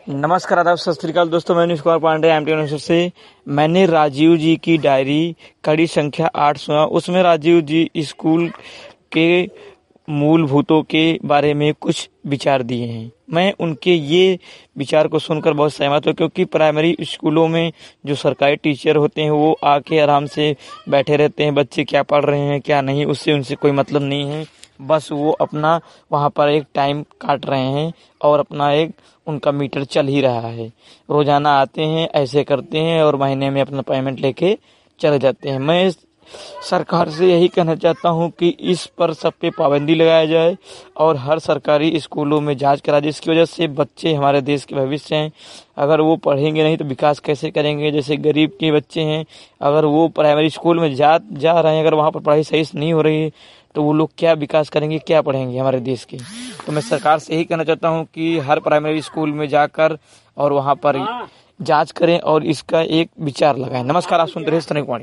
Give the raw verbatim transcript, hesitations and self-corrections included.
नमस्कार, आदाब, सत श्री अकाल दोस्तों। मैं Neesh Kumar Pandey M T university से। मैंने राजीव जी की डायरी कड़ी संख्या आठ सुना। उसमें राजीव जी स्कूल के मूलभूतों के बारे में कुछ विचार दिए हैं। मैं उनके ये विचार को सुनकर बहुत सहमत हूँ, क्योंकि प्राइमरी स्कूलों में जो सरकारी टीचर होते हैं वो आके आराम से बैठे रहते हैं। बच्चे क्या पढ़ रहे हैं क्या नहीं, उससे उनसे कोई मतलब नहीं है। बस वो अपना वहाँ पर एक टाइम काट रहे हैं और अपना एक उनका मीटर चल ही रहा है। रोजाना आते हैं, ऐसे करते हैं और महीने में अपना पेमेंट लेके चले जाते हैं। मैं सरकार से यही कहना चाहता हूं कि इस पर सब पे पाबंदी लगाया जाए और हर सरकारी स्कूलों में जांच करा जाए। जिसकी वजह से बच्चे हमारे देश के भविष्य हैं। अगर वो पढ़ेंगे नहीं तो विकास कैसे करेंगे। जैसे गरीब के बच्चे हैं, अगर वो प्राइमरी स्कूल में जा जा रहे हैं, अगर वहाँ पर पढ़ाई सही से नहीं हो रही है तो वो लोग क्या विकास करेंगे, क्या पढ़ेंगे हमारे देश के। तो मैं सरकार से यही कहना चाहता हूँ कि हर प्राइमरी स्कूल में जाकर और वहाँ पर जांच करें और इसका एक विचार लगाएं। नमस्कार, आप सुनते रहे स्तनिक वाणी।